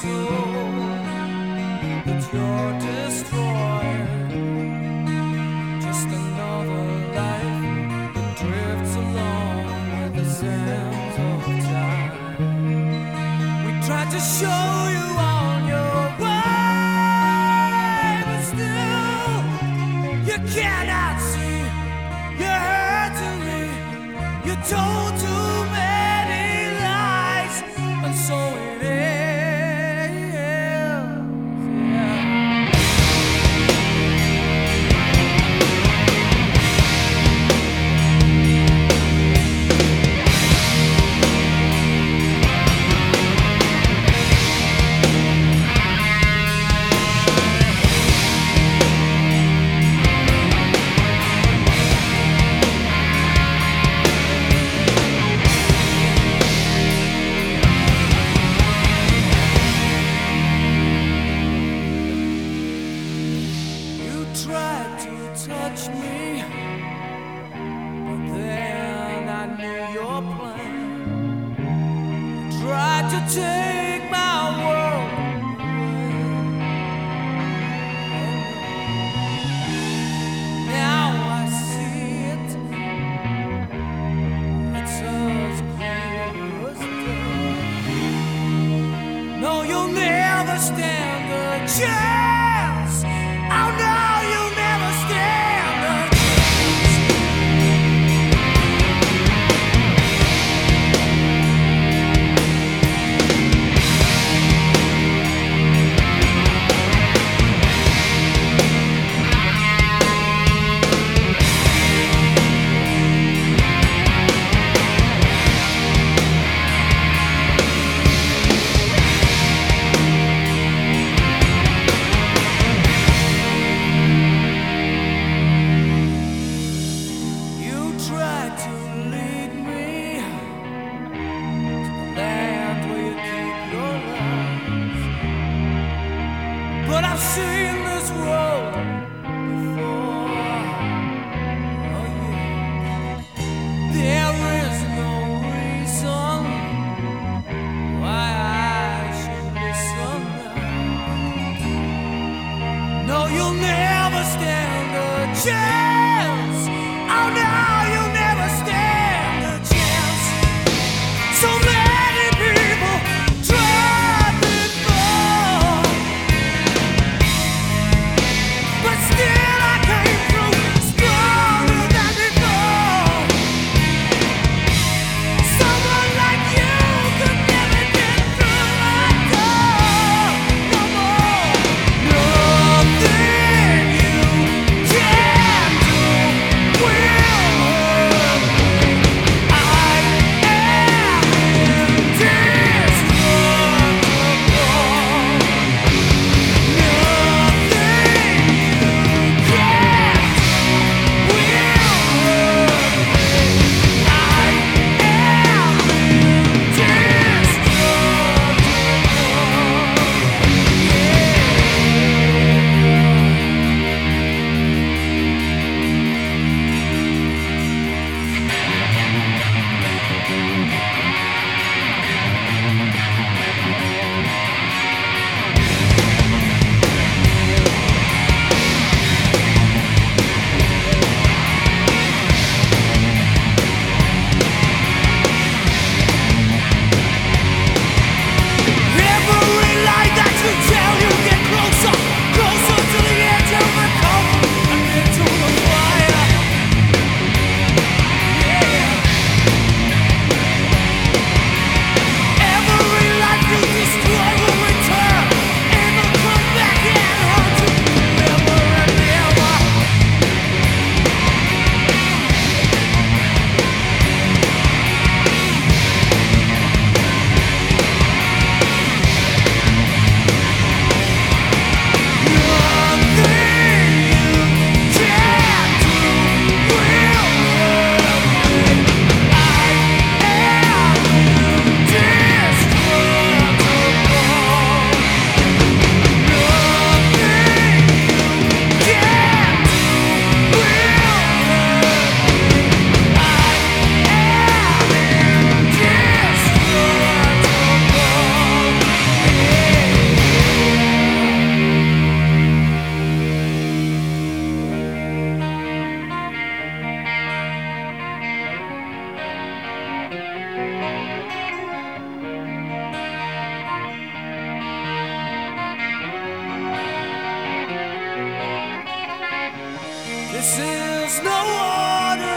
soul that you're destroying. Just another life that drifts along with the sands of time. We tried to show you on your way, but still you cannot see. You're hurting me. You told too many lies, and so it is. Tried to touch me, but then I knew your plan. Tried to take my world away. Now I see it. It's as clear as day. No, you'll never stand a chance. Oh no! Since no one